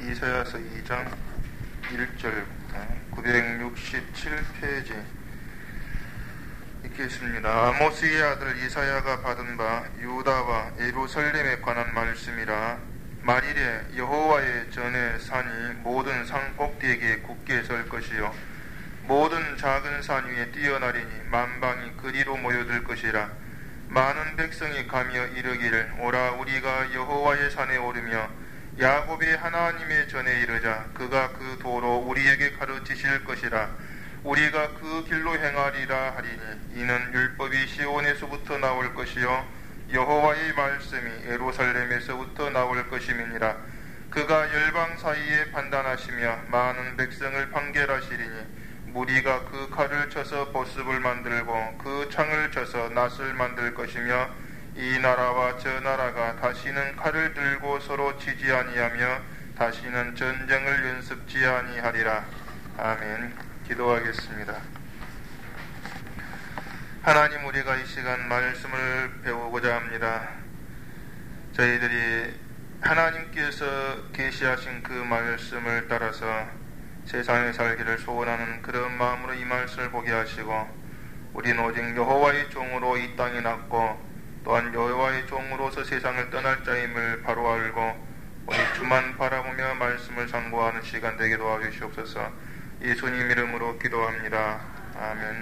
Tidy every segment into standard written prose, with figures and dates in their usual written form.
이사야서 2장 1절부터 967페이지 읽겠습니다. 아모스의 아들 이사야가 받은 바 유다와 예루살렘에 관한 말씀이라. 말이래 여호와의 전에 산이 모든 산 꼭대기에 굳게 설 것이요 모든 작은 산 위에 뛰어나리니 만방이 그리로 모여들 것이라. 많은 백성이 가며 이르기를 오라 우리가 여호와의 산에 오르며 야곱의 하나님의 전에 이르자. 그가 그 도로 우리에게 가르치실 것이라. 우리가 그 길로 행하리라 하리니 이는 율법이 시온에서부터 나올 것이요 여호와의 말씀이 예루살렘에서부터 나올 것임이니라. 그가 열방 사이에 판단하시며 많은 백성을 판결하시리니 무리가 그 칼을 쳐서 보습을 만들고 그 창을 쳐서 낫을 만들 것이며 이 나라와 저 나라가 다시는 칼을 들고 서로 치지 아니하며 다시는 전쟁을 연습지 아니하리라. 아멘. 기도하겠습니다. 하나님, 우리가 이 시간 말씀을 배우고자 합니다. 저희들이 하나님께서 계시하신 그 말씀을 따라서 세상에 살기를 소원하는 그런 마음으로 이 말씀을 보게 하시고, 우리는 오직 여호와의 종으로 이 땅에 났고 또한 여호와의 종으로서 세상을 떠날 자임을 바로 알고 오직 주만 바라보며 말씀을 상고하는 시간 되게 도와주시옵소서. 예수님 이름으로 기도합니다. 아멘.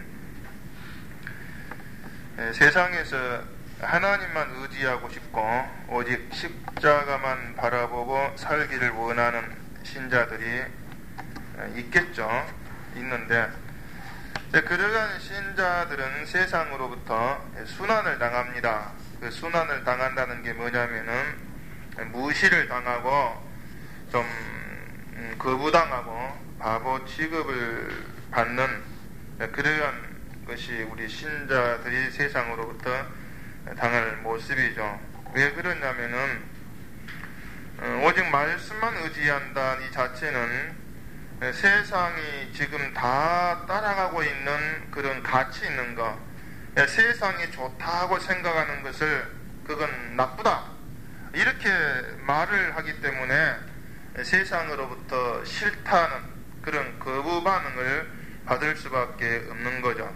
세상에서 하나님만 의지하고 싶고 오직 십자가만 바라보고 살기를 원하는 신자들이 있겠죠. 있는데 그러한 신자들은 세상으로부터 순환을 당합니다. 그 순환을 당한다는 게 뭐냐면은 무시를 당하고 좀 거부당하고 바보 취급을 받는 그러한 것이 우리 신자들이 세상으로부터 당할 모습이죠. 왜 그러냐면은 오직 말씀만 의지한다 이 자체는 세상이 지금 다 따라가고 있는 그런 가치 있는 거, 세상이 좋다고 생각하는 것을 그건 나쁘다 이렇게 말을 하기 때문에 세상으로부터 싫다는 그런 거부 반응을 받을 수밖에 없는 거죠.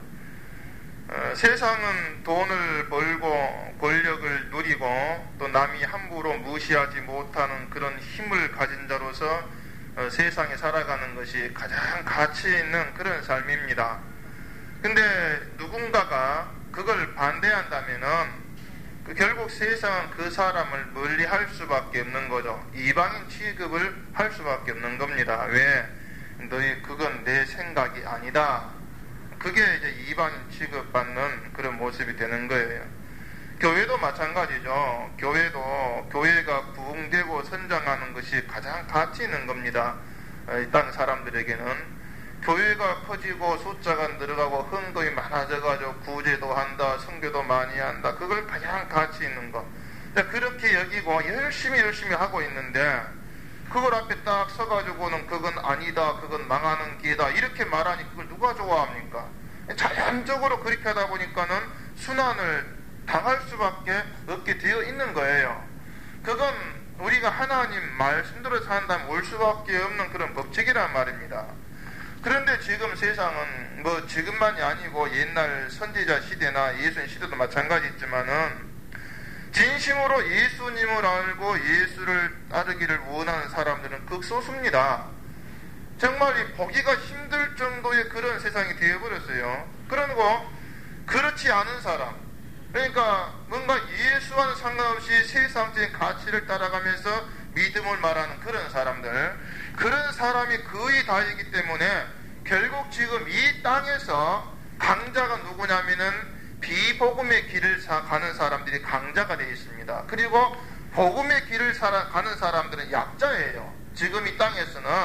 세상은 돈을 벌고 권력을 누리고 또 남이 함부로 무시하지 못하는 그런 힘을 가진 자로서 세상에 살아가는 것이 가장 가치 있는 그런 삶입니다. 근데 누군가가 그걸 반대한다면은 결국 세상은 그 사람을 멀리 할 수밖에 없는 거죠. 이방인 취급을 할 수밖에 없는 겁니다. 왜? 너희 그건 내 생각이 아니다. 그게 이제 이방인 취급받는 그런 모습이 되는 거예요. 교회도 마찬가지죠. 교회가 부흥되고 성장하는 것이 가장 가치 있는 겁니다. 이 땅 사람들에게는 교회가 커지고 숫자가 늘어가고 헌금이 많아져가지고 구제도 한다, 선교도 많이 한다. 그걸 가장 가치 있는 거. 그렇게 여기고 열심히 하고 있는데 그걸 앞에 딱 서가지고는 그건 아니다, 그건 망하는 길이다 이렇게 말하니 그걸 누가 좋아합니까? 자연적으로 그렇게 하다 보니까는 순환을 당할 수밖에 없게 되어 있는 거예요. 그건 우리가 하나님 말씀대로 산다면 올 수밖에 없는 그런 법칙이란 말입니다. 그런데 지금 세상은 뭐 지금만이 아니고 옛날 선지자 시대나 예수님 시대도 마찬가지지만은 진심으로 예수님을 알고 예수를 따르기를 원하는 사람들은 극소수입니다. 정말 보기가 힘들 정도의 그런 세상이 되어버렸어요. 그리고 그렇지 않은 사람, 그러니까 뭔가 예수와는 상관없이 세상적인 가치를 따라가면서 믿음을 말하는 그런 사람들, 그런 사람이 거의 다이기 때문에 결국 지금 이 땅에서 강자가 누구냐면은 비복음의 길을 가는 사람들이 강자가 되어 있습니다. 그리고 복음의 길을 가는 사람들은 약자예요. 지금 이 땅에서는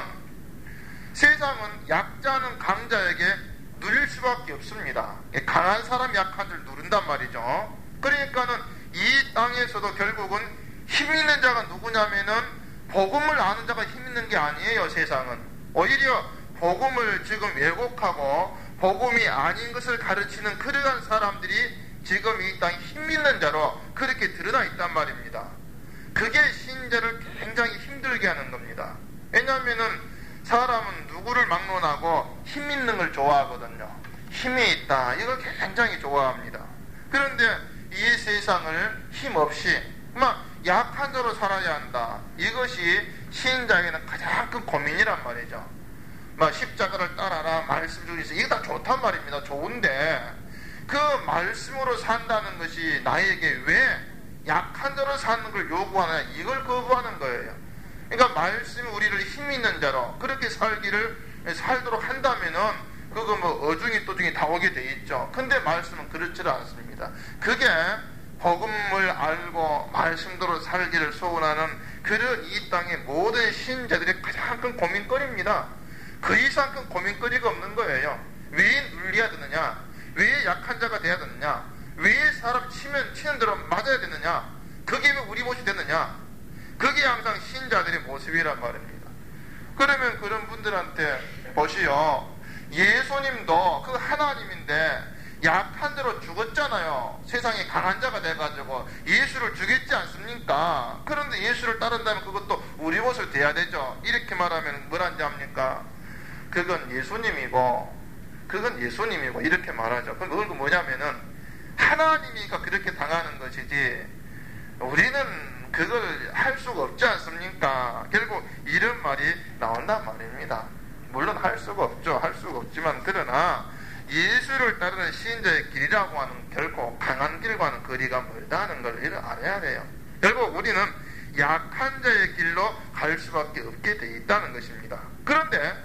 세상은 약자는 강자에게 누릴 수밖에 없습니다. 강한 사람이 약한 줄 누른단 말이죠. 그러니까는 이 땅에서도 결국은 힘 있는 자가 누구냐면은 복음을 아는 자가 힘 있는 게 아니에요. 세상은 오히려 복음을 지금 왜곡하고 복음이 아닌 것을 가르치는 그러한 사람들이 지금 이 땅에 힘 있는 자로 그렇게 드러나 있단 말입니다. 그게 신자를 굉장히 힘들게 하는 겁니다. 왜냐하면은 사람은 누구를 막론하고 힘 있는 걸 좋아하거든요. 힘이 있다, 이걸 굉장히 좋아합니다. 그런데 이 세상을 힘없이 막 약한 자로 살아야 한다, 이것이 신자에게는 가장 큰 고민이란 말이죠. 막 십자가를 따라라, 말씀 중에서 이게 다 좋단 말입니다. 좋은데 그 말씀으로 산다는 것이 나에게 왜 약한 자로 사는 걸 요구하느냐, 이걸 거부하는 거예요. 그러니까 말씀이 우리를 힘 있는 자로 그렇게 살도록 한다면은 그거 뭐 어중이 또중이 다 오게 돼 있죠. 근데 말씀은 그렇지 않습니다. 그게 복음을 알고 말씀대로 살기를 소원하는 그런 이 땅의 모든 신자들의 가장 큰 고민거리입니다. 그 이상 큰 고민거리가 없는 거예요. 왜 눌려야 되느냐, 왜 약한 자가 돼야 되느냐, 왜 사람 치는 대로 맞아야 되느냐, 그게 왜 우리 모습이 되느냐, 그게 항상 신자들의 모습이란 말입니다. 그러면 그런 분들한테 보시오, 예수님도 그 하나님인데 약한 대로 죽었잖아요. 세상에 강한 자가 돼가지고 예수를 죽였지 않습니까? 그런데 예수를 따른다면 그것도 우리 모습이 돼야 되죠. 이렇게 말하면 뭐란지 압니까? 그건 예수님이고 이렇게 말하죠. 그럼 그건 뭐냐면은 하나님이니까 그렇게 당하는 것이지 우리는 그걸 할 수가 없지 않습니까? 결국 이런 말이 나온단 말입니다. 물론 할 수가 없죠. 할 수가 없지만 그러나 예수를 따르는 신자의 길이라고 하는 결코 강한 길과는 거리가 멀다는 걸 알아야 돼요. 결국 우리는 약한 자의 길로 갈 수밖에 없게 돼 있다는 것입니다. 그런데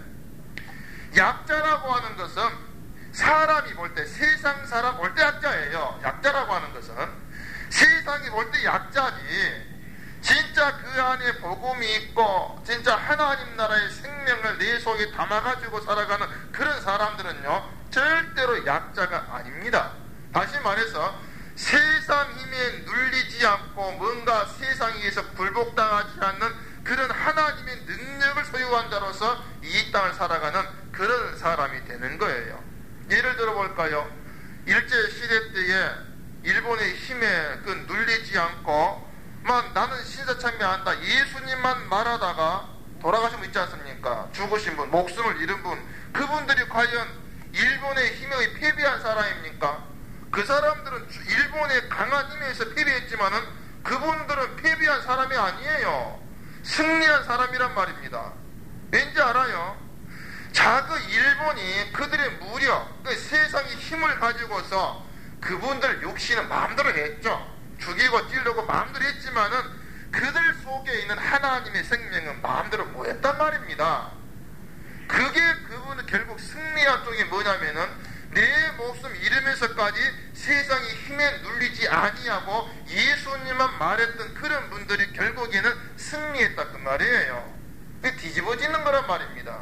약자라고 하는 것은 사람이 볼 때, 세상 사람 볼 때 약자예요. 약자라고 하는 것은 세상이 볼 때 약자지, 진짜 그 안에 복음이 있고 진짜 하나님 나라의 생명을 내 속에 담아가지고 살아가는 그런 사람들은요 절대로 약자가 아닙니다. 다시 말해서 세상 힘에 눌리지 않고 뭔가 세상에 의해서 굴복당하지 않는 그런 하나님의 능력을 소유한 자로서 이 땅을 살아가는 그런 사람이 되는 거예요. 예를 들어 볼까요? 일제시대 때에 일본의 힘에 눌리지 않고 나는 신사참배한다, 예수님만 말하다가 돌아가신 분 있지 않습니까? 죽으신 분, 목숨을 잃은 분, 그분들이 과연 일본의 힘에 패배한 사람입니까? 그 사람들은 일본의 강한 힘에 의해서 패배했지만은 그분들은 패배한 사람이 아니에요. 승리한 사람이란 말입니다. 왠지 알아요? 그 일본이 그들의 무력, 그 세상의 힘을 가지고서 그분들 육신은 마음대로 했죠. 죽이고 찌르고 마음대로 했지만은 그들 속에 있는 하나님의 생명은 마음대로 못 했단 말입니다. 그게 그분은 결국 승리한 쪽이 뭐냐면은 내 목숨 잃으면서까지 세상의 힘에 눌리지 아니하고 예수님만 말했던 그런 분들이 결국에는 승리했다 그 말이에요. 그게 뒤집어지는 거란 말입니다.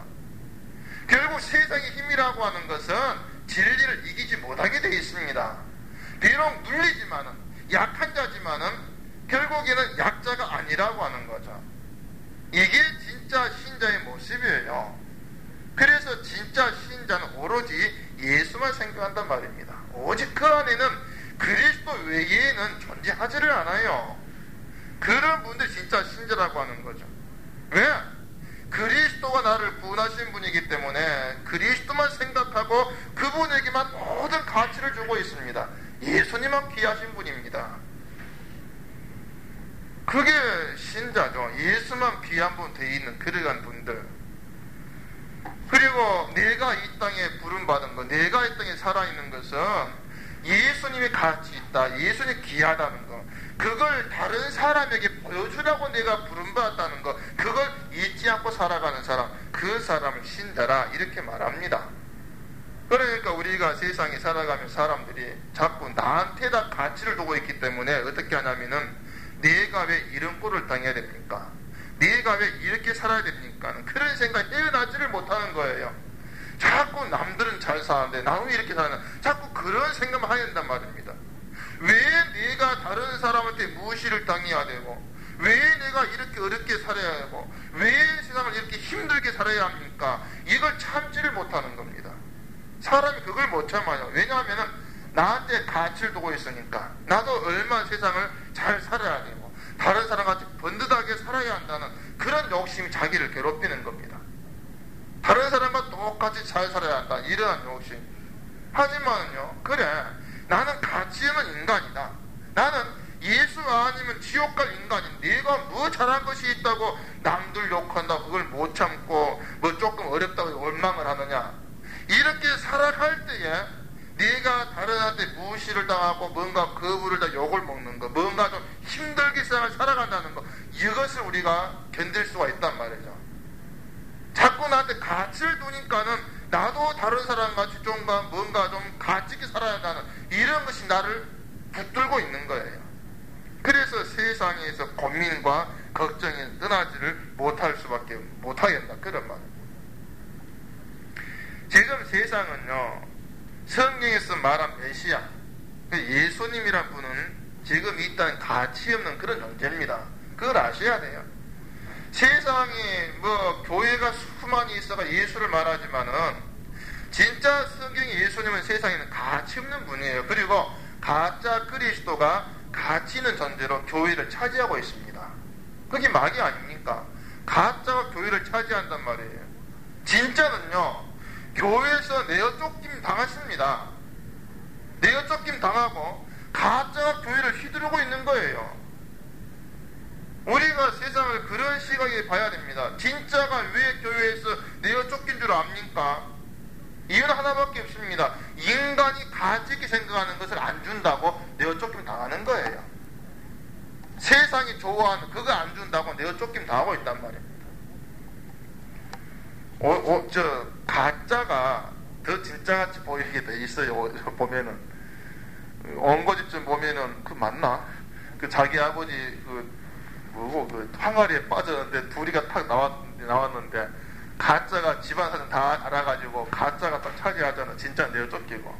결국 세상의 힘이라고 하는 것은 진리를 이기지 못하게 되어 있습니다. 비록 눌리지만은 약한 자지만은 결국에는 약자가 아니라고 하는 거죠. 이게 진짜 신자의 모습이에요. 그래서 진짜 신자는 오로지 예수만 생각한단 말입니다. 오직 그 안에는 그리스도 외에는 존재하지를 않아요. 그런 분들 진짜 신자라고 하는 거죠. 왜? 그리스도가 나를 구원하신 분이기 때문에 그리스도만 생각하고 그분에게만 모든 가치를 주고 있습니다. 예수님만 귀하신 분입니다. 그게 신자죠. 예수만 귀한 분 되어 있는 그러한 분들. 그리고 내가 이 땅에 부름받은 것, 내가 이 땅에 살아있는 것은 예수님의 가치 있다, 예수님이 귀하다는 것, 그걸 다른 사람에게 보여주라고 내가 부름받았다는 것, 그걸 잊지 않고 살아가는 사람, 그 사람을 신자라 이렇게 말합니다. 그러니까 우리가 세상에 살아가면 사람들이 자꾸 나한테다 가치를 두고 있기 때문에 어떻게 하냐면은 내가 왜 이런 꼴을 당해야 됩니까? 내가 왜 이렇게 살아야 됩니까? 그런 생각이 헤어나지를 못하는 거예요. 자꾸 남들은 잘 사는데 나는 왜 이렇게 사나? 자꾸 그런 생각만 하게 된단 말입니다. 왜 내가 다른 사람한테 무시를 당해야 되고, 왜 내가 이렇게 어렵게 살아야 하고, 왜 세상을 이렇게 힘들게 살아야 합니까? 이걸 참지를 못하는 겁니다. 사람이 그걸 못 참아요. 왜냐하면 나한테 가치를 두고 있으니까. 나도 얼마나 세상을 잘 살아야 되고, 다른 사람같이 번듯하게 살아야 한다는 그런 욕심이 자기를 괴롭히는 겁니다. 다른 사람과 똑같이 잘 살아야 한다, 이러한 욕심. 하지만요, 그래, 나는 가치 있는 인간이다. 나는 예수 아니면 지옥 갈 인간인, 내가 뭐 잘한 것이 있다고 남들 욕한다, 그걸 못 참고 뭐 조금 어렵다고 원망을 하느냐. 이렇게 살아갈 때에 네가 다른한테 무시를 당하고 뭔가 거부를 다 욕을 먹는 거, 뭔가 좀 힘들게 세상을 살아간다는 거, 이것을 우리가 견딜 수가 있단 말이죠. 자꾸 나한테 가치를 두니까는 나도 다른 사람같이 좀 뭔가 좀 가치 있게 살아야 한다는 이런 것이 나를 붙들고 있는 거예요. 그래서 세상에서 고민과 걱정이 떠나지를 못할 수밖에 못하겠다, 그런 말입니다. 지금 세상은요, 성경에서 말한 메시아, 예수님이란 분은 지금 이 땅에 가치 없는 그런 존재입니다. 그걸 아셔야 돼요. 세상에 뭐 교회가 수많이 있어가 예수를 말하지만은 진짜 성경의 예수님은 세상에는 가치 없는 분이에요. 그리고 가짜 그리스도가 가치 있는 존재로 교회를 차지하고 있습니다. 그게 말이 아닙니까? 가짜가 교회를 차지한단 말이에요. 진짜는요, 교회에서 내어 쫓김 당했습니다. 내어 쫓김 당하고 가짜가 교회를 휘두르고 있는 거예요. 우리가 세상을 그런 시각에 봐야 됩니다. 진짜가 왜 교회에서 내어 쫓긴 줄 압니까? 이유는 하나밖에 없습니다. 인간이 가치 있게 생각하는 것을 안 준다고 내어 쫓김 당하는 거예요. 세상이 좋아하는 그거 안 준다고 내어 쫓김 당하고 있단 말입니다. 가짜가 더 진짜같이 보이게 돼 있어요. 보면은 엉거집쯤 보면은 그 맞나? 그 자기 아버지 그 항아리에 빠졌는데 둘이가 탁 나왔는데 가짜가 집안 사정 다 알아가지고 가짜가 딱 차지하잖아. 진짜 내어 쫓기고.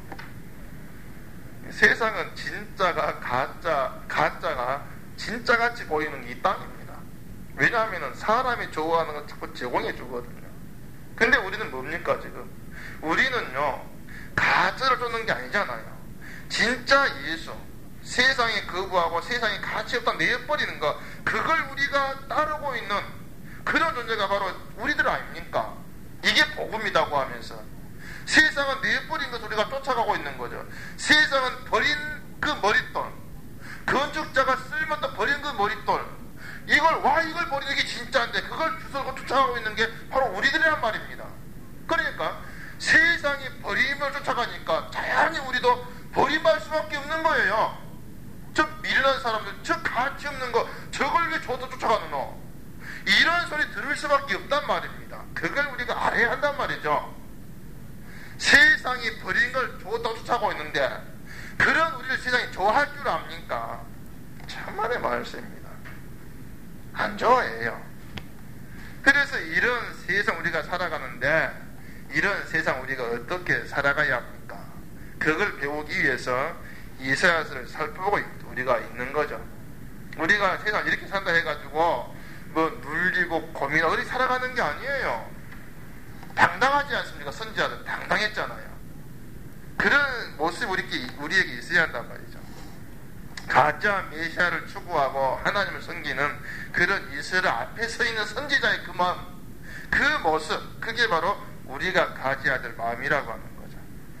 세상은 진짜가 가짜가 진짜같이 보이는 게 이 땅입니다. 왜냐하면 사람이 좋아하는 걸 자꾸 제공해 주거든요. 근데 우리는 뭡니까 지금? 우리는요, 가짜를 쫓는 게 아니잖아요. 진짜 예수, 세상에 거부하고 세상에 가치 없다 내어버리는 거, 그걸 우리가 따르고 있는 그런 존재가 바로 우리들 아닙니까? 이게 복음이라고 하면서 세상은 내버린 것을 우리가 쫓아가고 있는 거죠. 세상은 버린 그 머릿돌, 건축자가 쓸모없다 버린 그 머릿돌, 이걸 버리는 게 진짜인데 그걸 주워서 쫓아가고 있는 게 바로 우리들이란 말입니다. 그러니까 세상이 버림을 쫓아가니까 자연히 우리도 버림할 수밖에 없는 거예요. 저 미련한 사람들, 저 가치 없는 거, 저걸 왜 줘도 쫓아가는 너? 이런 소리 들을 수밖에 없단 말입니다. 그걸 우리가 알아야 한단 말이죠. 세상이 버린 걸 줘도 쫓아가고 있는데 그런 우리를 세상이 좋아할 줄 압니까? 참말의 말씀입니다. 안 좋아해요. 그래서 이런 세상 우리가 살아가는데 이런 세상 우리가 어떻게 살아가야 합니까? 그걸 배우기 위해서 이사야서를 살펴보고 우리가 있는 거죠. 우리가 세상 이렇게 산다 해가지고 뭐 눌리고 고민하고 어디 살아가는 게 아니에요. 당당하지 않습니까? 선지자들 당당했잖아요. 그런 모습이 우리에게 있어야 한단 말이죠. 가짜 메시아를 추구하고 하나님을 섬기는 그런 이스라엘 앞에 서 있는 선지자의 그 마음, 그 모습, 그게 바로 우리가 가져야 될 마음이라고 하는 거죠.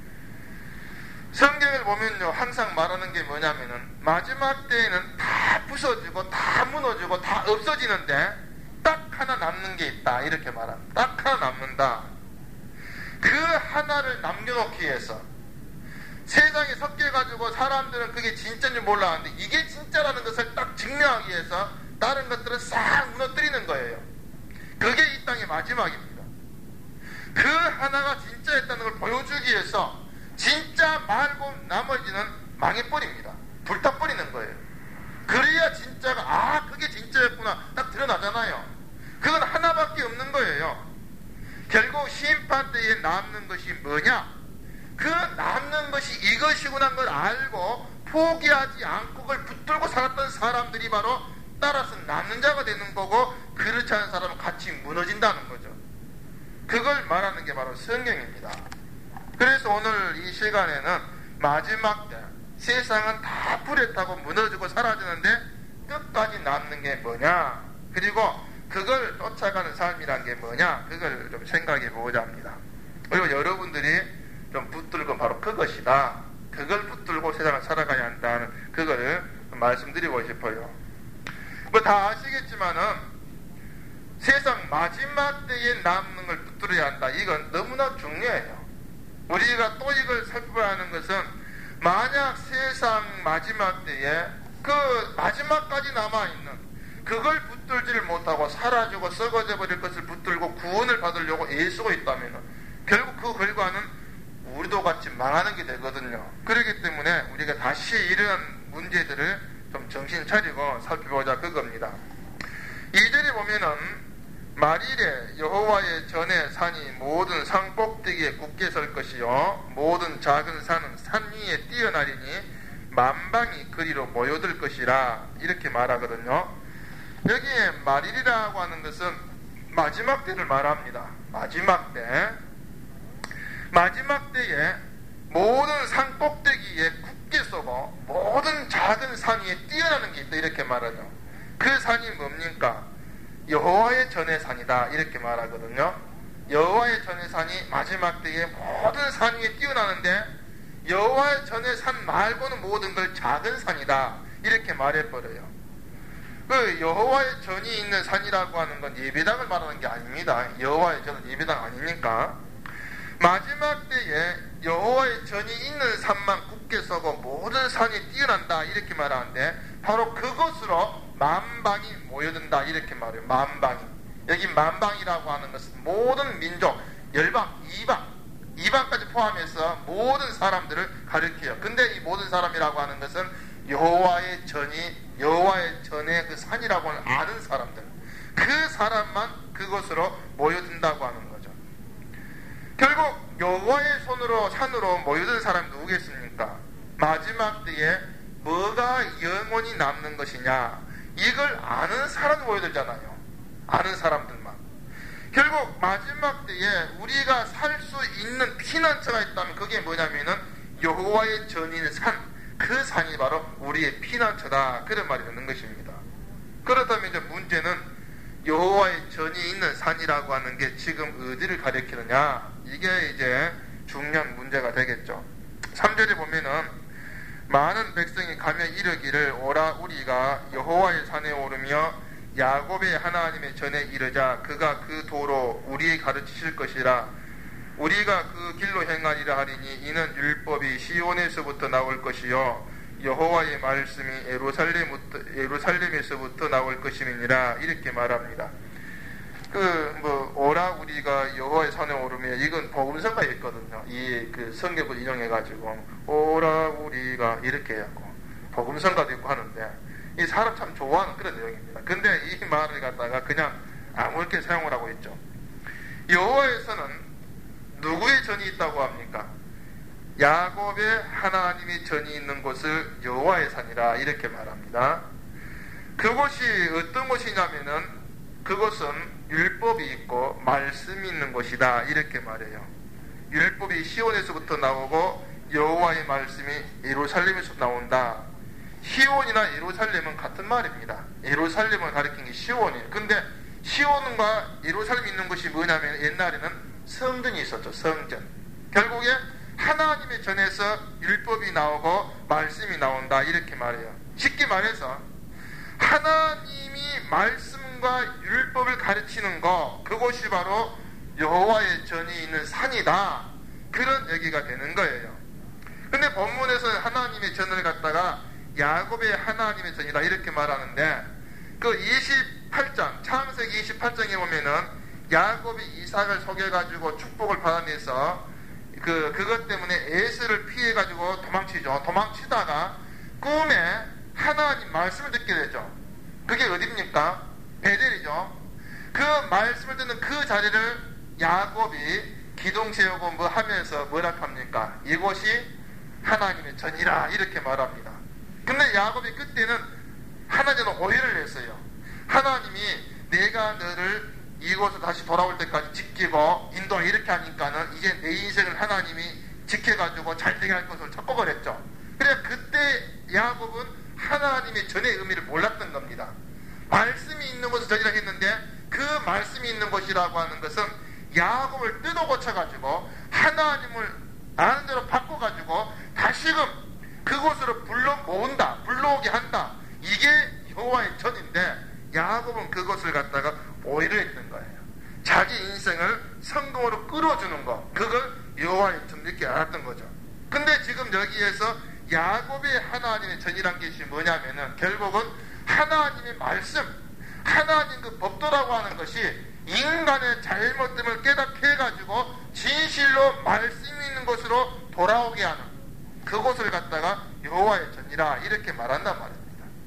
성경을 보면요, 항상 말하는 게 뭐냐면은 마지막 때에는 다 부서지고 다 무너지고 다 없어지는데 딱 하나 남는 게 있다, 이렇게 말합니다. 딱 하나 남는다. 그 하나를 남겨놓기 위해서 세상에 섞여가지고 사람들은 그게 진짜인지 몰랐는데 이게 진짜라는 것을 딱 증명하기 위해서 다른 것들은 싹 무너뜨리는 거예요. 그게 이 땅의 마지막입니다. 그 하나가 진짜였다는 걸 보여주기 위해서 진짜 말고 나머지는 망해버립니다. 불타버리는 거예요. 그래야 진짜가 그게 진짜였구나 딱 드러나잖아요. 그건 하나밖에 없는 거예요. 결국 심판 때에 남는 것이 뭐냐? 그 남는 것이 이것이구나 하는 걸 알고 포기하지 않고 그걸 붙들고 살았던 사람들이 바로 따라서 남는 자가 되는 거고, 그렇지 않은 사람은 같이 무너진다는 거죠. 그걸 말하는 게 바로 성경입니다. 그래서 오늘 이 시간에는 마지막 때 세상은 다 불에 타고 무너지고 사라지는데 끝까지 남는 게 뭐냐, 그리고 그걸 쫓아가는 삶이란 게 뭐냐, 그걸 좀 생각해 보고자 합니다. 그리고 여러분들이 좀 붙들고 바로 그것이다, 그걸 붙들고 세상을 살아가야 한다는 그걸 말씀드리고 싶어요. 뭐 다 아시겠지만은 세상 마지막 때에 남는 걸 붙들어야 한다, 이건 너무나 중요해요. 우리가 또 이걸 살펴봐야 하는 것은, 만약 세상 마지막 때에 그 마지막까지 남아있는 그걸 붙들지를 못하고 사라지고 썩어져 버릴 것을 붙들고 구원을 받으려고 애쓰고 있다면 결국 그 결과는 우리도 같이 망하는 게 되거든요. 그렇기 때문에 우리가 다시 이런 문제들을 좀 정신 차리고 살펴보자, 그겁니다. 2절에 보면은 말일에 여호와의 전에 산이 모든 산 꼭대기에 굳게 설 것이요 모든 작은 산은 산 위에 뛰어나리니 만방이 그리로 모여들 것이라, 이렇게 말하거든요. 여기에 말일이라고 하는 것은 마지막 때를 말합니다. 마지막 때. 마지막 때에 모든 산 꼭대기에 굳게 서고 모든 작은 산 위에 뛰어나는 게 있다, 이렇게 말하죠. 그 산이 뭡니까? 여호와의 전의 산이다, 이렇게 말하거든요. 여호와의 전의 산이 마지막 때에 모든 산 위에 뛰어나는데 여호와의 전의 산 말고는 모든 걸 작은 산이다, 이렇게 말해버려요. 그 여호와의 전이 있는 산이라고 하는 건 예배당을 말하는 게 아닙니다. 여호와의 전은 예배당 아니니까. 마지막 때에 여호와의 전이 있는 산만 굳게 서고 모든 산이 뛰어난다, 이렇게 말하는데 바로 그것으로 만방이 모여든다, 이렇게 말해요. 만방이. 여기 만방이라고 하는 것은 모든 민족, 열방, 이방까지 포함해서 모든 사람들을 가리켜요. 근데 이 모든 사람이라고 하는 것은 여호와의 전의 그 산이라고 하는 아는 사람들, 그 사람만 그것으로 모여든다고 하는 거죠. 결국 여호와의 산으로 모여든 사람이 누구겠습니까? 마지막 때에 뭐가 영원히 남는 것이냐, 이걸 아는 사람이 모여들잖아요. 아는 사람들만. 결국 마지막 때에 우리가 살 수 있는 피난처가 있다면 그게 뭐냐면은 여호와의 전인 산, 그 산이 바로 우리의 피난처다, 그런 말이 되는 것입니다. 그렇다면 이제 문제는 여호와의 전이 있는 산이라고 하는 게 지금 어디를 가리키느냐, 이게 이제 중요한 문제가 되겠죠. 3절에 보면은 많은 백성이 가며 이르기를 오라 우리가 여호와의 산에 오르며 야곱의 하나님의 전에 이르자 그가 그 도로 우리에게 가르치실 것이라. 우리가 그 길로 행하리라 하리니 이는 율법이 시온에서부터 나올 것이요 여호와의 말씀이 예루살렘에서부터 나올 것임이니라, 이렇게 말합니다. 오라 우리가 여호와의 산에 오르며, 이건 복음서가 있거든요. 이 그 성경을 인용해가지고 오라 우리가 이렇게 해갖고 복음서가도 있고 하는데, 이 사람 참 좋아하는 그런 내용입니다. 근데 이 말을 갖다가 그냥 아무렇게 사용을 하고 있죠. 여호와에서는 누구의 전이 있다고 합니까? 야곱의 하나님의 전이 있는 곳을 여호와의 산이라, 이렇게 말합니다. 그곳이 어떤 곳이냐면은 그곳은 율법이 있고 말씀이 있는 곳이다, 이렇게 말해요. 율법이 시온에서부터 나오고 여호와의 말씀이 예루살렘에서 나온다. 시온이나 예루살렘은 같은 말입니다. 예루살렘을 가리킨 게 시온이에요. 근데 시온과 예루살렘이 있는 곳이 뭐냐면 옛날에는 성전이 있었죠. 성전. 결국에 하나님의 전에서 율법이 나오고 말씀이 나온다, 이렇게 말해요. 쉽게 말해서 하나님이 말씀과 율법을 가르치는 거, 그곳이 바로 여호와의 전이 있는 산이다, 그런 얘기가 되는 거예요. 근데 본문에서는 하나님의 전을 갖다가 야곱의 하나님의 전이다, 이렇게 말하는데 그 28장 창세기 28장에 보면은 야곱이 이삭을 속여가지고 축복을 받아내서 그것 때문에 에서를 피해가지고 도망치죠. 도망치다가 꿈에 하나님 말씀을 듣게 되죠. 그게 어딥니까? 베델이죠. 그 말씀을 듣는 그 자리를 야곱이 기둥 세우고 뭐 하면서 뭐라 합니까? 이곳이 하나님의 전이라, 이렇게 말합니다. 근데 야곱이 그때는 하나님은 오해를 했어요. 하나님이 내가 너를 이곳으로 다시 돌아올 때까지 지키고 인도하, 이렇게 하니까는 이제 내 인생을 하나님이 지켜가지고 잘되게 할 것을 착각을 했죠. 그래 그때 야곱은 하나님의 전의 의미를 몰랐던 겁니다. 말씀이 있는 곳을 전이라 했는데 그 말씀이 있는 곳이라고 하는 것은 야곱을 뜯어 고쳐가지고 하나님을 아는 대로 바꿔가지고 다시금 그곳으로 불러 모은다, 불러오게 한다. 이게 여호와의 전인데 야곱은 그것을 갖다가 오해를 했던 거예요. 자기 인생을 성공으로 끌어주는 것, 그걸 여호와의 전 이렇게 알았던 거죠. 근데 지금 여기에서 야곱의 하나님의 전이란 것이 뭐냐면은 결국은 하나님의 말씀, 하나님 그 법도라고 하는 것이 인간의 잘못됨을 깨닫게 해가지고 진실로 말씀이 있는 곳으로 돌아오게 하는 그곳을 갖다가 여호와의 전이라 이렇게 말한단 말입니다.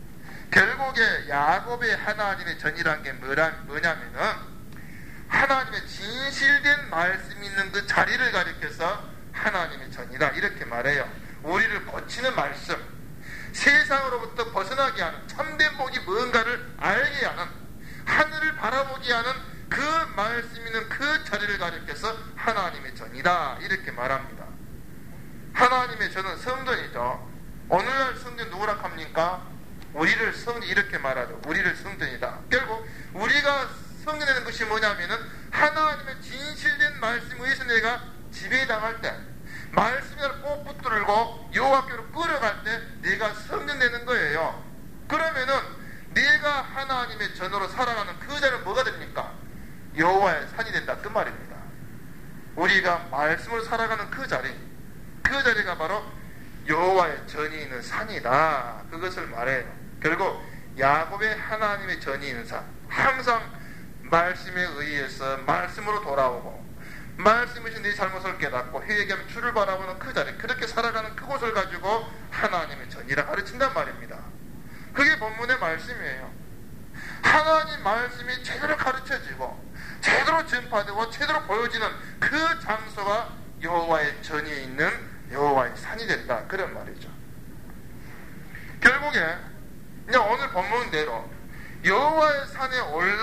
결국에 야곱의 하나님의 전이란 게 뭐냐면은 하나님의 진실된 말씀이 있는 그 자리를 가리켜서 하나님의 전이라 이렇게 말해요. 우리를 고치는 말씀, 세상으로부터 벗어나게 하는 참된 복이 뭔가를 알게 하는, 하늘을 바라보게 하는 그 말씀 있는 그 자리를 가리켜서 하나님의 전이다 이렇게 말합니다. 하나님의 전은 성전이죠. 오늘날 성전 누구라 합니까? 우리를 성전 이렇게 말하죠. 우리를 성전이다. 결국 우리가 성전되는 것이 뭐냐면은 하나님의 진실된 말씀에 의해서 내가 지배당할 때, 말씀을 꼭 붙들고 여호와께로 끌어갈 때 내가 성전되는 거예요. 그러면은 내가 하나님의 전으로 살아가는 그 자리는 뭐가 됩니까? 여호와의 산이 된다 그 말입니다. 우리가 말씀으로 살아가는 그 자리가 바로 여호와의 전이 있는 산이다. 그것을 말해요. 결국 야곱의 하나님의 전이 있는 산, 항상 말씀에 의해서 말씀으로 돌아오고 말씀이신 네 잘못을 깨닫고 회개하며 주를 바라보는 그 자리, 그렇게 살아가는 그곳을 가지고 하나님의 전이라 가르친단 말입니다. 그게 본문의 말씀이에요. 하나님 말씀이 제대로 가르쳐지고 제대로 전파되고 제대로 보여지는 그 장소가 여호와의 전이 있는 여호와의 산이 된다 그런 말이죠. 결국에 이제 오늘 본문대로 여호와의 산에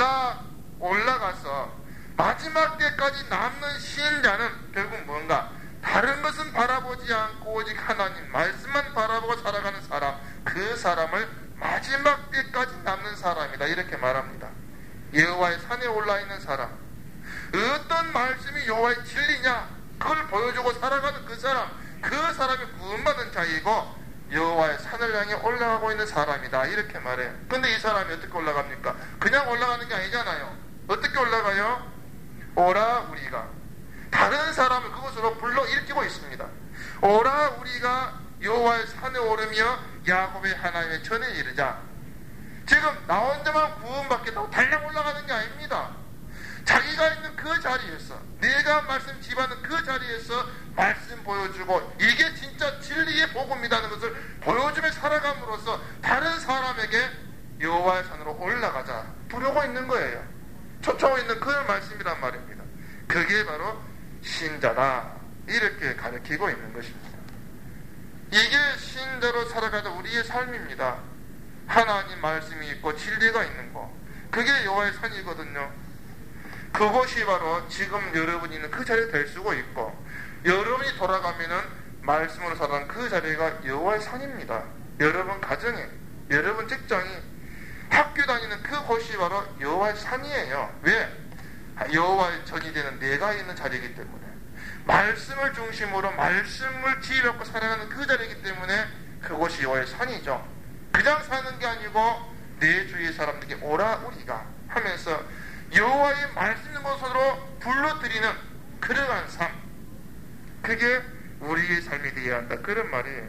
올라가서 마지막 때까지 남는 신자는 결국 뭔가 다른 것은 바라보지 않고 오직 하나님 말씀만 바라보고 살아가는 사람, 그 사람을 마지막 때까지 남는 사람이다 이렇게 말합니다. 여호와의 산에 올라있는 사람, 어떤 말씀이 여호와의 진리냐 그걸 보여주고 살아가는 그 사람이 구원받은 자이고 여호와의 산을 향해 올라가고 있는 사람이다 이렇게 말해요. 근데 이 사람이 어떻게 올라갑니까? 그냥 올라가는 게 아니잖아요. 어떻게 올라가요? 오라 우리가 다른 사람을 그곳으로 불러 일으키고 있습니다. 오라 우리가 여호와의 산에 오르며 야곱의 하나님의 전에 이르자. 지금 나 혼자만 구원받겠다고 달랑 올라가는 게 아닙니다. 자기가 있는 그 자리에서, 내가 말씀 집하는 그 자리에서 말씀 보여주고 이게 진짜 진리의 복음이라는 것을 보여주며 살아감으로써 다른 사람에게 여호와의 산으로 올라가자 부르고 있는 거예요. 초청하고 있는 그런 말씀이란 말입니다. 그게 바로 신자다 이렇게 가르치고 있는 것입니다. 이게 신자로 살아가는 우리의 삶입니다. 하나님 말씀이 있고 진리가 있는 거, 그게 여호와의 산이거든요. 그것이 바로 지금 여러분이 있는 그 자리가 될 수가 있고, 여러분이 돌아가면은 말씀으로 살아가는 그 자리가 여호와의 산입니다. 여러분 가정이, 여러분 직장이, 학교 다니는 그곳이 바로 여호와의 산이에요. 왜? 여호와의 전이 되는 내가 있는 자리이기 때문에, 말씀을 중심으로 말씀을 지혜받고 살아가는 그 자리이기 때문에 그곳이 여호와의 산이죠. 그냥 사는 게 아니고 내 주위의 사람들에게 오라 우리가 하면서 여호와의 말씀 있는 곳으로 불러들이는 그러한 삶, 그게 우리의 삶이 되어야 한다 그런 말이에요.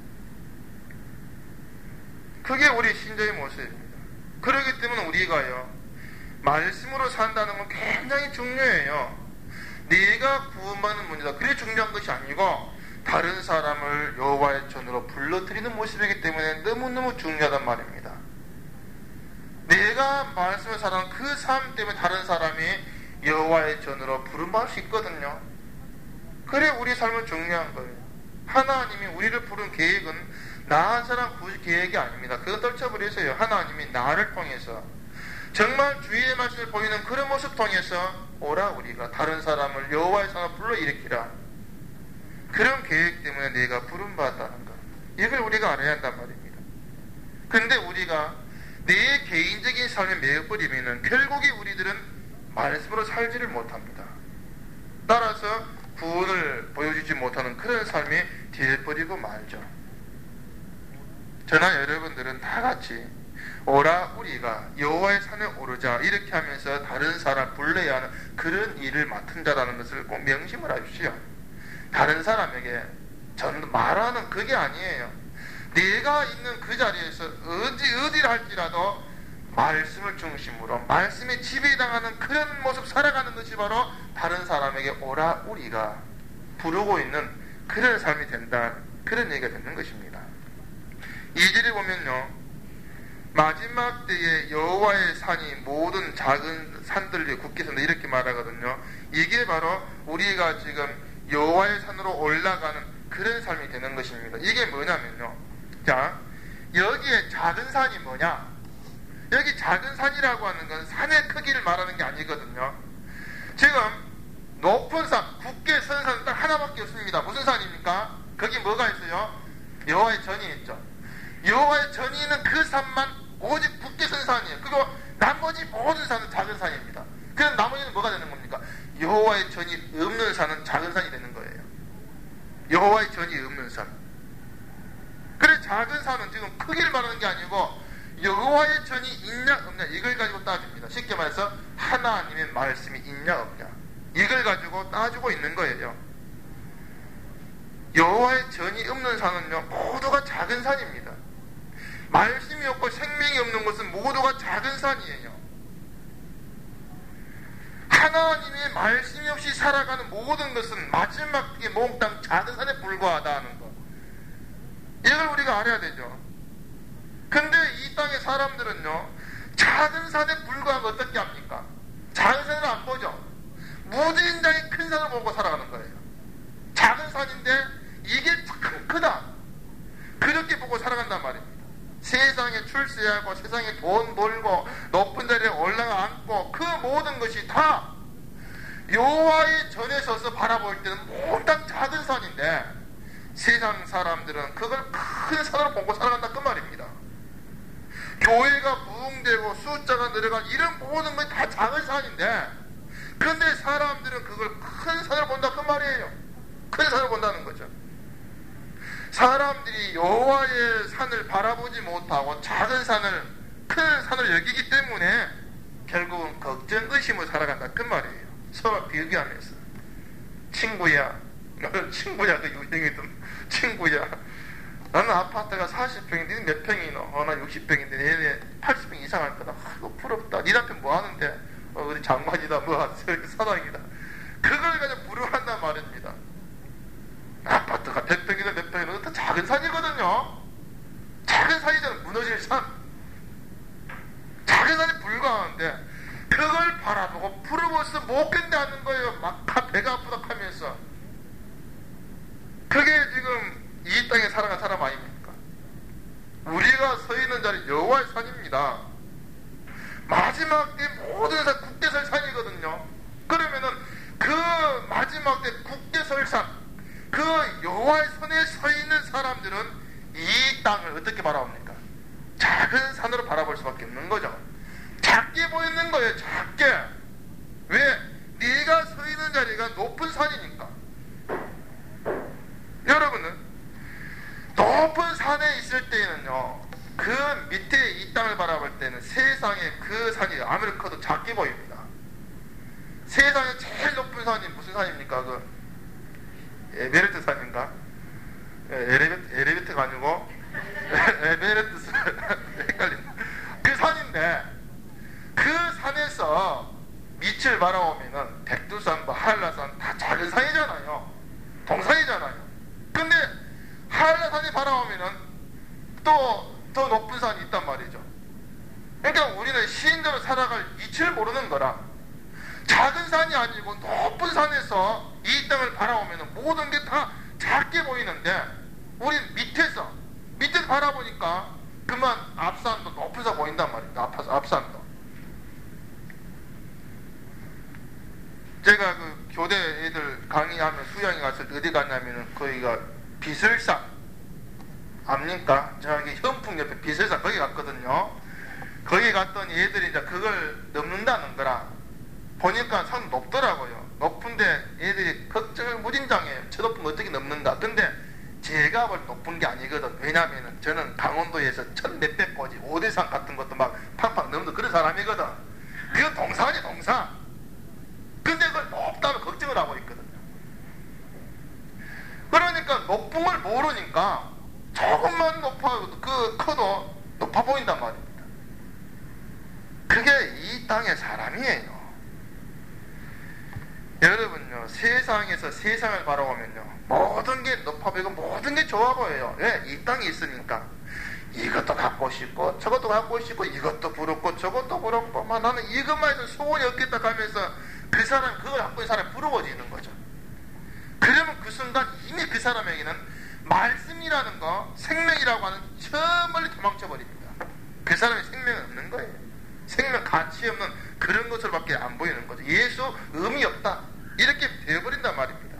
그게 우리 신자의 모습입니다. 그렇기 때문에 우리가요 말씀으로 산다는 건 굉장히 중요해요. 네가 구원받는 문제다 그게 중요한 것이 아니고 다른 사람을 여호와의 전으로 불러들이는 모습이기 때문에 너무너무 중요하단 말입니다. 내가 말씀을 살아가는 그 삶 때문에 다른 사람이 여호와의 전으로 부름받을 수 있거든요. 그래 우리 삶은 중요한 거예요. 하나님이 우리를 부른 계획은 나 한 사람 구실 계획이 아닙니다. 그거 떨쳐버리세요. 하나님이 나를 통해서 정말 주의 말씀을 보이는 그런 모습 통해서 오라 우리가 다른 사람을 여호와의 산으로 불러일으키라. 그런 계획 때문에 내가 부름받았다는 것, 이걸 우리가 알아야 한단 말입니다. 근데 우리가 내 개인적인 삶에 매여버리면 결국에 우리들은 말씀으로 살지를 못합니다. 따라서 구원을 보여주지 못하는 그런 삶이 되어버리고 말죠. 저나 여러분들은 다 같이 오라 우리가 여호와의 산에 오르자 이렇게 하면서 다른 사람 불러야 하는 그런 일을 맡은 자라는 것을 꼭 명심을 하십시오. 다른 사람에게 저는 말하는 그게 아니에요. 내가 있는 그 자리에서 어디를 할지라도 말씀을 중심으로 말씀에 지배당하는 그런 모습 살아가는 것이 바로 다른 사람에게 오라 우리가 부르고 있는 그런 삶이 된다, 그런 얘기가 되는 것입니다. 2절에 보면요, 마지막 때에 여호와의 산이 모든 작은 산들 위에 굳게 선다 이렇게 말하거든요. 이게 바로 우리가 지금 여호와의 산으로 올라가는 그런 삶이 되는 것입니다. 이게 뭐냐면요, 자, 여기에 작은 산이 뭐냐? 여기 작은 산이라고 하는 건 산의 크기를 말하는 게 아니거든요. 지금 높은 산, 굳게 선 산은 딱 하나밖에 없습니다. 무슨 산입니까? 거기 뭐가 있어요? 여호와의 전이 있죠. 여호와의 전이 있는 그 산만 오직 굳게 선 산이에요. 그리고 나머지 모든 산은 작은 산입니다. 그럼 나머지는 뭐가 되는 겁니까? 여호와의 전이 없는 산은 작은 산이 되는 거예요. 여호와의 전이 없는 산. 그래, 작은 산은 지금 크기를 말하는 게 아니고 여호와의 전이 있냐 없냐 이걸 가지고 따집니다. 쉽게 말해서 하나님의 말씀이 있냐 없냐 이걸 가지고 따지고 있는 거예요. 여호와의 전이 없는 산은요, 모두가 작은 산입니다. 말씀이 없고 생명이 없는 것은 모두가 작은 산이에요. 하나님의 말씀이 없이 살아가는 모든 것은 마지막에 몽땅 작은 산에 불과하다는 것, 이걸 우리가 알아야 되죠. 근데 이 땅의 사람들은요, 작은 산에 불과한 거 어떻게 합니까? 작은 산을 안 보죠. 무진장의 큰 산을 보고 살아가는 거예요. 작은 산인데 이게 참 크다, 그렇게 보고 살아간단 말입니다. 세상에 출세하고 세상에 돈 벌고 높은 자리에 올라가 앉고 그 모든 것이 다 여호와의 전에 서서 바라볼 때는 몽땅 작은 산인데 세상 사람들은 그걸 큰 산으로 보고 살아간다 그 말입니다. 교회가 부흥되고 숫자가 늘어간 이런 모든 것이 다 작은 산인데 근데 사람들은 그걸 큰 산으로 본다 그 말이에요. 큰 산을 본다는 거죠. 사람들이 여호와의 산을 바라보지 못하고 작은 산을, 큰 산을 여기기 때문에 결국은 걱정, 의심을 살아간다 그 말이에요. 서로 비교하면서 친구야, 나는 친구야, 그 유행이던 친구야, 나는 아파트가 40평인데 몇 평이노? 나 60평인데 얘네 80평 이상 할 거다. 이거 부럽다. 네 남편 뭐 하는데? 우리 장관이다, 뭐 사장이다. 그걸 가지고 부러워한단 말입니다. 아파트가 100평이나 몇 평이나 다 작은 산이거든요. 작은 산이잖아요. 무너질 산. 작은 산이 불과한데 그걸 바라보고 부러워서 못 견뎌하는 거예요. 막 배가 아프다 하면서. 그게 지금 이 땅에 살아간 사람 아닙니까? 우리가 서 있는 자리 여호와의 산입니다. 마지막 때 모든 산 굳게 설 산이거든요. 그러면은 그 마지막 때 굳게 설 산, 그 여호와의 산에 서 있는 사람들은 이 땅을 어떻게 바라봅니까? 작은 산으로 바라볼 수밖에 없는 거죠. 작게 보이는 거예요. 작게. 왜? 네가 서 있는 자리가 높은 산이니까. 여러분은 높은 산에 있을 때는요, 그 밑에 이 땅을 바라볼 때는 세상에 그 산이 아무리 커도 작게 보입니다. 세상에 제일 높은 산이 무슨 산입니까? 그 에베레스트 산인가? 에레베트가 아니고 에베레스트 헷갈린다. 그 산인데 그 산에서 밑을 바라보면은 백두산, 뭐 한라산 다 작은 산이잖아요. 동산이잖아요. 근데 한라산이 바라보면은 또 더 높은 산이 있단 말이죠. 그러니까 우리는 시인대로 살아갈 이치를 모르는 거라. 작은 산이 아니고 높은 산에서 이 땅을 바라보면 모든 게 다 작게 보이는데 우리는 밑에서 바라보니까 그만 앞산도 높아서 보인단 말입니다. 앞산도. 제가 그 교대 애들 강의하면 수양에 갔을 때 어디 갔냐면은 거기가 비설산, 압니까? 저기 현풍 옆에 비서사 거기 갔거든요. 거기 갔더니 얘들이 이제 그걸 넘는다는 거라 보니까 산 높더라고요. 높은데 얘들이 걱정을 무진장해요. 저 높은 거 어떻게 넘는다. 근데 제가 볼 높은 게 아니거든. 왜냐면은 저는 강원도에서 1,몇백 고지 5대산 같은 것도 막 팍팍 넘는 그런 사람이거든. 그건 동산이 동산. 근데 그걸 높다면 걱정을 하고 있거든요. 그러니까 높은 걸 모르니까 조금만 커도 높아 보인단 말입니다. 그게 이 땅의 사람이에요. 여러분요, 세상에서 세상을 바라보면요, 모든 게 높아 보이고 모든 게 좋아 보여요. 왜? 이 땅에 있으니까. 이것도 갖고 싶고 저것도 갖고 싶고 이것도 부럽고 저것도 부럽고 막 나는 이것만 해서 소원이 없겠다 하면서 그 사람, 그걸 갖고 있는 사람이 부러워지는 거죠. 그러면 그 순간 이미 그 사람에게는 말씀이라는 거, 생명이라고 하는 저 멀리 도망쳐 버립니다. 그 사람의 생명은 없는 거예요. 생명 가치 없는 그런 것으로밖에 안 보이는 거죠. 예수 의미 없다 이렇게 되어버린단 말입니다.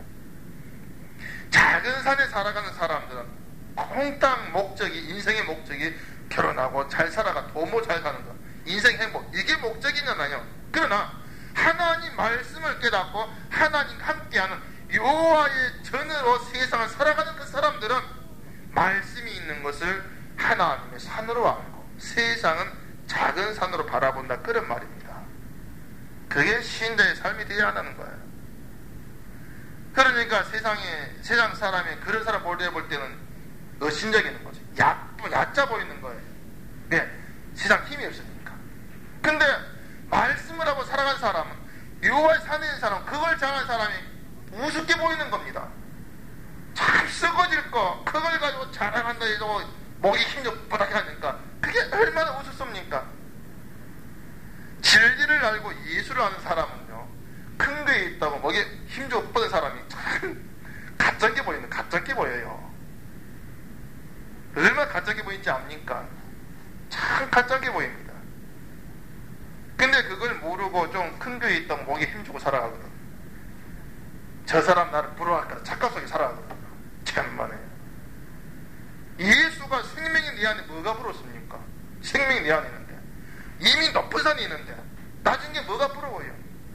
작은 산에 살아가는 사람들은 콩땅 목적이, 인생의 목적이 결혼하고 잘 살아가 도모 잘 사는 거, 인생 행복, 이게 목적이잖아요. 그러나 하나님 말씀을 깨닫고 하나님 함께하는 여호와의 전으로 세상을 살아가는 그 사람들은 말씀이 있는 것을 하나님의 산으로 알고 세상은 작은 산으로 바라본다, 그런 말입니다. 그게 신자의 삶이 되어야 한다는 거예요. 그러니까 세상 사람이 그런 사람 볼 때는 의심적인 거죠. 얕아 보이는 거예요. 네, 세상 힘이 없으니까. 근데 말씀을 하고 살아간 사람은, 여호와의 산에 있는 사람은, 그걸 장한 사람이 우습게 보이는 겁니다. 잘 썩어질 거 그걸 가지고 자랑한다 해도 목이 힘좀 쁘닥 하니까 그게 얼마나 우습습니까? 진리를 알고 예수를 아는 사람은요, 큰 거에 있다고 목에 힘좀 뻗은 사람이 참 가짜게 보여요. 얼마나 가짜게 보이는지 압니까? 참 가짜게 보입니다. 근데 그걸 모르고 좀 큰 거에 있다고 목에 힘주고 살아가거든. 저 사람 나를 부러워할까 착각 속에 살아가거든. 참만해. 예수가 생명이 내 안에 뭐가 부럽습니까? 생명이 내 안에 있는데, 이미 높은 산이 있는데 나중에 뭐가 부러워요?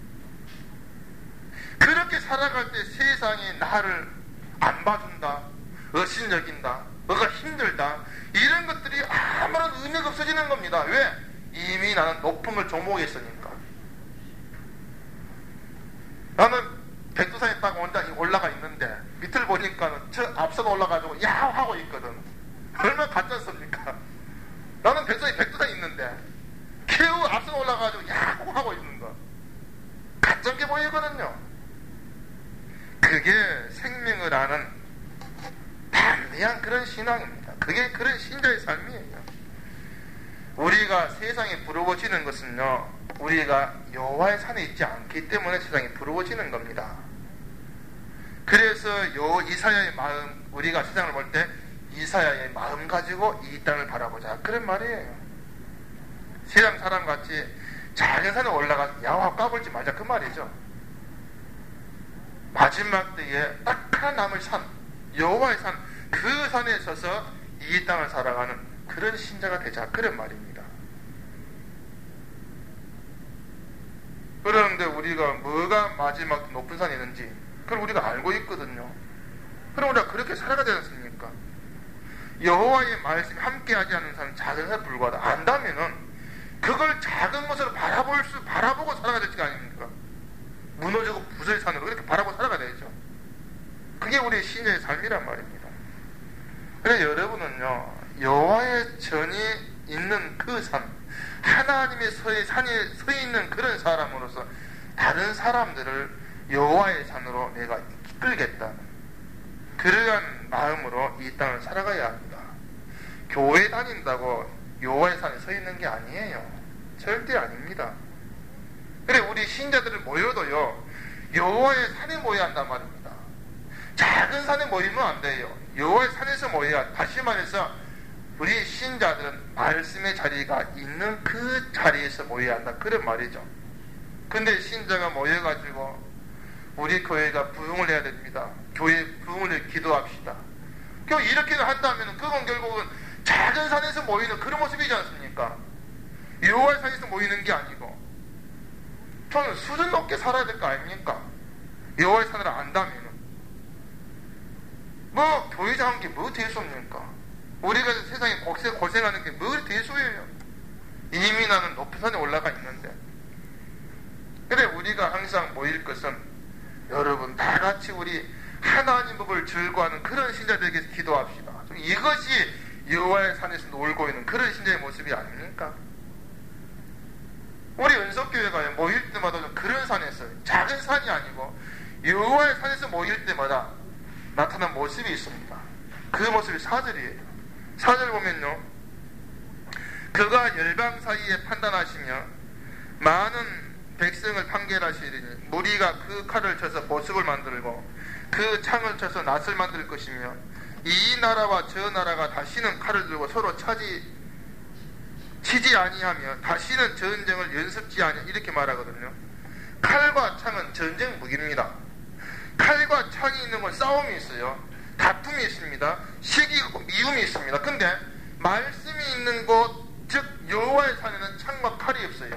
그렇게 살아갈 때 세상이 나를 안 봐준다, 의심여긴다, 뭐가 힘들다, 이런 것들이 아무런 의미가 없어지는 겁니다. 왜? 이미 나는 높은 걸 종목했으니까. 나는 백두산에 딱 올라가 있는데 밑을 보니까 저 앞선 올라가지고 야호 하고 있거든. 얼마나 가짜습니까? 나는 백두산에 있는데 겨우 앞선 올라가지고 야호 하고 있는 거 가짜게 보이거든요. 그게 생명을 아는 담대한 그런 신앙입니다. 그게 그런 신자의 삶이에요. 우리가 세상에 부러워지는 것은요, 우리가 여호와의 산에 있지 않기 때문에 세상에 부러워지는 겁니다. 그래서 이사야의 마음, 우리가 세상을 볼 때 이사야의 마음 가지고 이 땅을 바라보자, 그런 말이에요. 세상 사람같이 작은 산에 올라가서 야호 까불지 말자, 그 말이죠. 마지막 때에 딱 하나 남을 산, 여호와의 산, 그 산에 서서 이 땅을 살아가는 그런 신자가 되자, 그런 말입니다. 그런데 우리가 뭐가 마지막 높은 산이 있는지 그걸 우리가 알고 있거든요. 그럼 우리가 그렇게 살아가야 되지 않습니까? 여호와의 말씀이 함께하지 않는 산은 작은 산에 불과하다 안다면은 그걸 작은 것으로 바라보고 살아가야 될 거 아닙니까? 무너지고 부서질 산으로 이렇게 바라보고 살아가야 되죠. 그게 우리의 신자의 삶이란 말입니다. 그래서 여러분은요, 여호와의 전이 있는 그 산, 하나님의 산에 서 있는 그런 사람으로서 다른 사람들을 여호와의 산으로 내가 이끌겠다, 그러한 마음으로 이 땅을 살아가야 합니다. 교회 다닌다고 여호와의 산에 서 있는 게 아니에요. 절대 아닙니다. 그래, 우리 신자들을 모여도요, 여호와의 산에 모여야 한단 말입니다. 작은 산에 모이면 안 돼요. 여호와의 산에서 모여야, 다시 말해서 우리 신자들은 말씀의 자리가 있는 그 자리에서 모여야 한다, 그런 말이죠. 근데 신자가 모여가지고 우리 교회가 부흥을 해야 됩니다, 교회 부흥을 기도합시다, 이렇게는 한다면 그건 결국은 작은 산에서 모이는 그런 모습이지 않습니까? 여호와의 산에서 모이는 게 아니고 저는 수준 높게 살아야 될 거 아닙니까? 여호와의 산을 안다면은 뭐 교회장 한 게 뭐 대수입니까? 우리가 세상에 고생하는 게 뭐 대수예요? 이미 나는 높은 산에 올라가 있는데. 그래 우리가 항상 모일 것은 여러분 다 같이 우리 하나님 법을 즐거워하는 그런 신자들에게 기도합시다. 이것이 여호와의 산에서 놀고 있는 그런 신자의 모습이 아닙니까? 우리 은석교회가 모일 때마다 그런 산에서 작은 산이 아니고 여호와의 산에서 모일 때마다 나타난 모습이 있습니다. 그 모습이 4절이에요. 4절 보면요. 그가 열방 사이에 판단하시며 많은 백성을 판결하시리니 무리가 그 칼을 쳐서 보석을 만들고 그 창을 쳐서 낫을 만들 것이며 이 나라와 저 나라가 다시는 칼을 들고 서로 치지 아니하며 다시는 전쟁을 연습지 아니 이렇게 말하거든요. 칼과 창은 전쟁 무기입니다. 칼과 창이 있는 건 싸움이 있어요. 다툼이 있습니다. 시기고 미움이 있습니다. 근데 말씀이 있는 곳, 즉 여호와의 산에는 창과 칼이 없어요.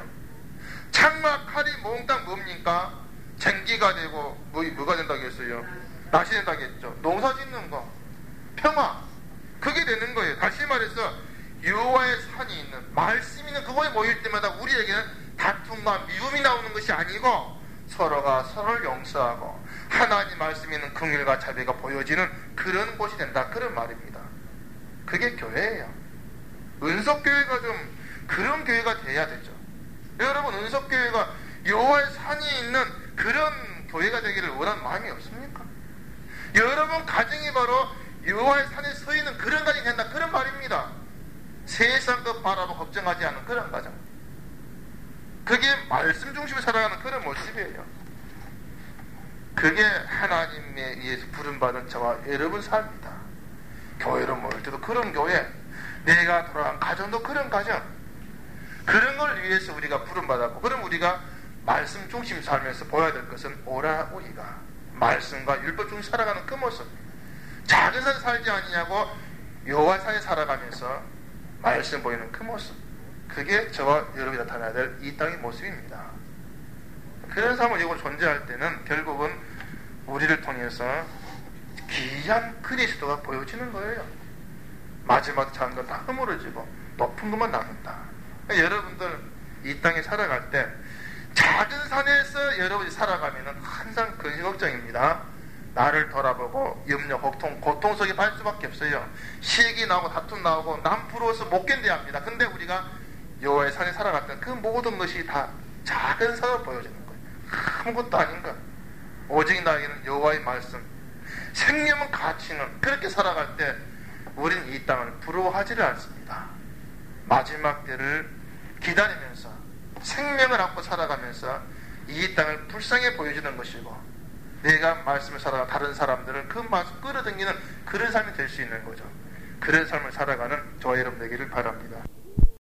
창과 칼이 몽땅 뭡니까? 쟁기가 되고 뭐가 된다고 했어요? 낫이 된다고 했죠. 농사 짓는 거, 평화, 그게 되는 거예요. 다시 말해서 여호와의 산이 있는 말씀이 있는 그곳에 모일 때마다 우리에게는 다툼과 미움이 나오는 것이 아니고 서로가 서로를 용서하고 하나님 말씀이 있는 긍휼과 자비가 보여지는 그런 곳이 된다. 그런 말입니다. 그게 교회예요. 은석교회가 좀 그런 교회가 돼야 되죠. 여러분 은석교회가 여호와의 산이 있는 그런 교회가 되기를 원하는 마음이 없습니까? 여러분 가정이 바로 여호와의 산에 서 있는 그런 가정이 된다. 그런 말입니다. 세상 것 바라보고 걱정하지 않는 그런 가정. 그게 말씀 중심으로 살아가는 그런 모습이에요. 그게 하나님에 의해서 부름받은 저와 여러분 삶이다. 교회로 모일 때도 그런 교회, 내가 돌아간 가정도 그런 가정, 그런 걸 위해서 우리가 부름받았고, 그럼 우리가 말씀 중심 살면서 보여야 될 것은 오라 우리가 말씀과 율법 중심 살아가는 그 모습. 작은 산에 살지 아니냐고 여호와 산에 살아가면서 말씀 보이는 그 모습. 그게 저와 여러분이 나타나야 될 이 땅의 모습입니다. 그런 삶을 이걸 존재할 때는 결국은 우리를 통해서 귀한 그리스도가 보여지는 거예요. 마지막 작은 건 다 허물어지고 높은 것만 남는다. 여러분들 이 땅에 살아갈 때 작은 산에서 여러분이 살아가면 항상 근심 걱정입니다. 나를 돌아보고 염려, 고통 속에 갈 수밖에 없어요. 시기 나오고 다툼 나오고 남 부러워서 못 견뎌야 합니다. 근데 우리가 여호와의 산에 살아갈 때 그 모든 것이 다 작은 산으로 보여지는 거예요. 아무것도 아닌 것. 오직 나에게는 여호와의 말씀, 생명은 가치는 그렇게 살아갈 때 우리는 이 땅을 부러워하지를 않습니다. 마지막 때를 기다리면서 생명을 안고 살아가면서 이 땅을 불쌍해 보여주는 것이고 내가 말씀을 살아가 다른 사람들을 그 말씀 끌어당기는 그런 삶이 될 수 있는 거죠. 그런 삶을 살아가는 저와 여러분 되기를 바랍니다.